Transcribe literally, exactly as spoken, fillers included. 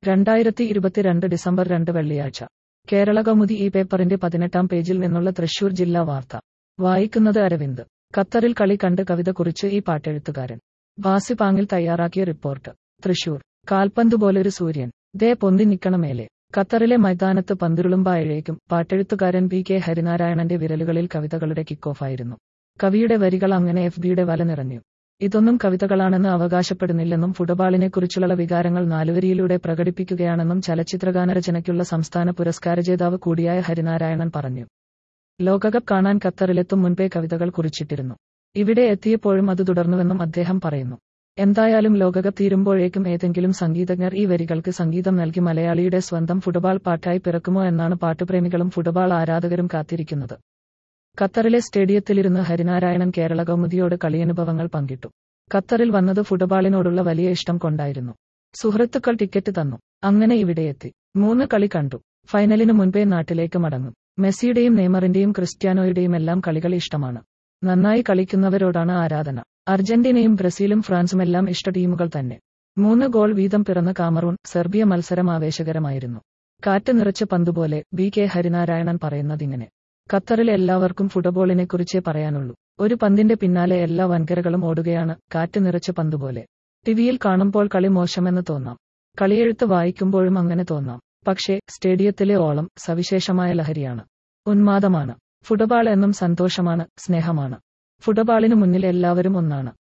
രണ്ടായിരത്തി ഇരുപത്തിരണ്ട് ഡിസംബർ രണ്ട് വെള്ളിയാഴ്ച കേരളകൗമുദി ഈ പേപ്പറിന്റെ പതിനെട്ടാം പേജിൽ നിന്നുള്ള തൃശൂർ ജില്ലാ വാർത്ത വായിക്കുന്നത് അരവിന്ദ്. ഖത്തറിൽ കളി കണ്ട് കവിത കുറിച്ച് ഈ പാട്ടെഴുത്തുകാരൻ. ബാസി പാങ്ങിൽ തയ്യാറാക്കിയ റിപ്പോർട്ട്. തൃശൂർ. കാൽപന്തുപോലൊരു സൂര്യൻ ദേ പൊന്തി നിക്കണമേലെ. ഖത്തറിലെ മൈതാനത്ത് പന്തുരുളുമ്പായഴേക്കും പാട്ടെഴുത്തുകാരൻ ബി കെ ഹരിനാരായണന്റെ വിരലുകളിൽ കവിതകളുടെ കിക്കോഫായിരുന്നു. കവിയുടെ വരികൾ അങ്ങനെ എഫ് ബിയുടെ വല നിറഞ്ഞു. ഇതൊന്നും കവിതകളാണെന്ന് അവകാശപ്പെടുന്നില്ലെന്നും ഫുട്ബോളിനെക്കുറിച്ചുള്ള വികാരങ്ങൾ നാലുവരിയിലൂടെ പ്രകടിപ്പിക്കുകയാണെന്നും ചലച്ചിത്രഗാനരചനയ്ക്കുള്ള സംസ്ഥാന പുരസ്കാരജേതാവ് കൂടിയായ ഹരിനാരായണൻ പറഞ്ഞു. ലോകകപ്പ് കാണാൻ ഖത്തറിലെത്തും മുൻപേ കവിതകൾ കുറിച്ചിട്ടിരുന്നു. ഇവിടെ എത്തിയപ്പോഴും അത് തുടർന്നുവെന്നും അദ്ദേഹം പറയുന്നു. എന്തായാലും ലോകകപ്പ് തീരുമ്പോഴേക്കും ഏതെങ്കിലും സംഗീതജ്ഞർ ഈ വരികൾക്ക് സംഗീതം നൽകി മലയാളിയുടെ സ്വന്തം ഫുട്ബോൾ പാട്ടായി പിറക്കുമോ എന്നാണ് പാട്ടുപ്രേമികളും ഫുട്ബോൾ ആരാധകരും കാത്തിരിക്കുന്നത്. ഖത്തറിലെ സ്റ്റേഡിയത്തിലിരുന്ന് ഹരിനാരായണൻ കേരളകൗമുദിയോട് കളിയനുഭവങ്ങൾ പങ്കിട്ടു. ഖത്തറിൽ വന്നത് ഫുട്ബോളിനോടുള്ള വലിയ ഇഷ്ടം കൊണ്ടായിരുന്നു. സുഹൃത്തുക്കൾ ടിക്കറ്റ് തന്നു. അങ്ങനെ ഇവിടെയെത്തി. മൂന്ന് കളി കണ്ടു. ഫൈനലിന് മുൻപേ നാട്ടിലേക്ക് മടങ്ങും. മെസ്സിയുടെയും നെയ്മറിന്റെയും ക്രിസ്ത്യാനോയുടെയും എല്ലാം കളികൾ ഇഷ്ടമാണ്. നന്നായി കളിക്കുന്നവരോടാണ് ആരാധന. അർജന്റീനയും ബ്രസീലും ഫ്രാൻസുമെല്ലാം ഇഷ്ട ടീമുകൾ തന്നെ. മൂന്ന് ഗോൾ വീതം പിറന്ന കാമറൂൺ സെർബിയ മത്സരം ആവേശകരമായിരുന്നു. കാറ്റ് നിറച്ച പന്തുപോലെ ബി കെ ഹരിനാരായണൻ പറയുന്നതിങ്ങനെ. ഖത്തറിൽ എല്ലാവർക്കും ഫുട്ബോളിനെക്കുറിച്ചേ പറയാനുള്ളൂ. ഒരു പന്തിന്റെ പിന്നാലെ എല്ലാ വൻകരകളും ഓടുകയാണ്, കാറ്റ് നിറച്ച പന്തുപോലെ. ടിവിയിൽ കാണുമ്പോൾ കളി മോശമെന്ന് തോന്നാം. കളിയെഴുത്ത് വായിക്കുമ്പോഴും അങ്ങനെ തോന്നാം. പക്ഷേ സ്റ്റേഡിയത്തിലെ ഓളം സവിശേഷമായ ലഹരിയാണ്. ഉന്മാദമാണ്. ഫുട്ബോൾ എന്നും സന്തോഷമാണ്, സ്നേഹമാണ്. ഫുട്ബോളിനു മുന്നിൽ എല്ലാവരും ഒന്നാണ്.